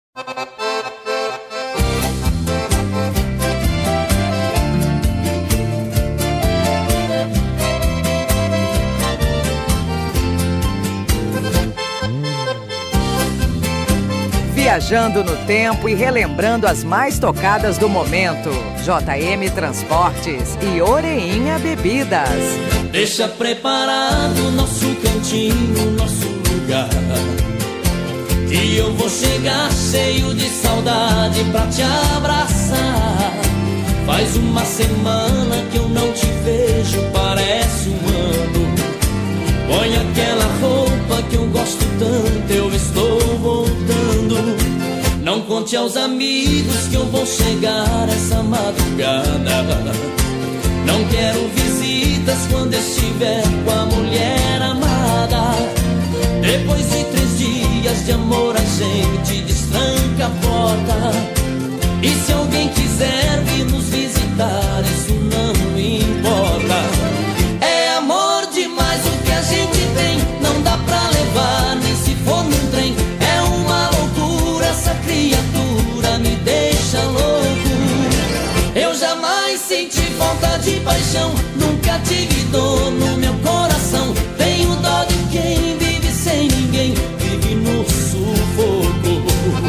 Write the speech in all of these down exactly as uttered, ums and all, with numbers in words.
Viajando no tempo e relembrando as mais tocadas do momento. J M Transportes e Oreinha Bebidas. Deixa preparado nosso cantinho, nosso lugar, que eu vou chegar cheio de saudade pra te abraçar. Faz uma semana que eu não te vejo, parece um ano. Põe aquela roupa que eu gosto tanto, eu estou voltando. Não conte aos amigos que eu vou chegar essa madrugada. Não quero visitas quando estiver com a mulher amada. Depois de três dias de amor a gente destranca a porta. E se alguém quiser vir nos visitar, isso não importa. É amor demais o que a gente tem, não dá pra levar nem se for num trem. É uma loucura, essa criatura me deixa louco. Eu jamais senti falta de paixão, nunca tive dor no meu coração. Tenho dó de quem vive sem ninguém, vive no sufoco.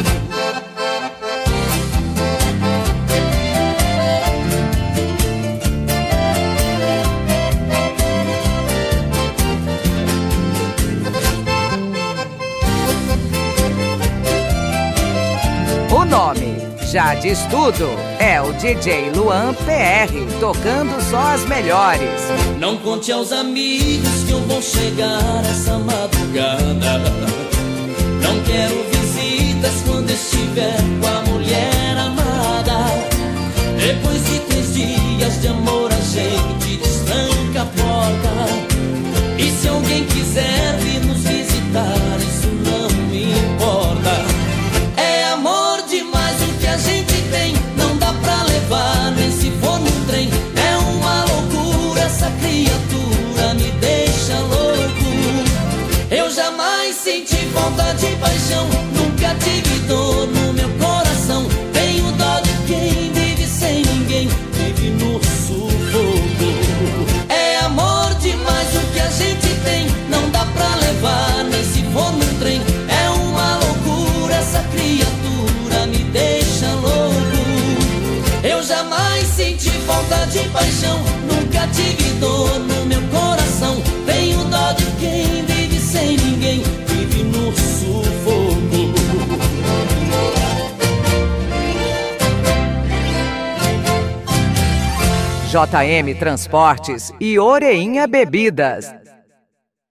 O nome já diz tudo, é o D J Luan P R, tocando só as melhores. Não conte aos amigos que eu vou chegar essa madrugada. Não quero visitas quando estiver com a mulher amada. Depois de três dias de amor a gente destranca a porta. E se alguém quiser vir nos visitar, isso não me importa. É amor demais o que a gente tem, não dá pra levar nem se for num trem. É uma loucura, essa criatura me deixa louco. Eu jamais senti falta de paixão, nunca tive dor no meu coração. Tenho dó de quem vive sem ninguém, vive no sufoco. É amor demais o que a gente tem, não dá pra levar nem se for num trem. É uma loucura, essa criatura me deixa louco. Eu jamais senti falta de paixão, nunca tive dor no meu coração. Tenho dó de quem vive sem ninguém, vive no sufoco. J M Transportes e Oreinha Bebidas.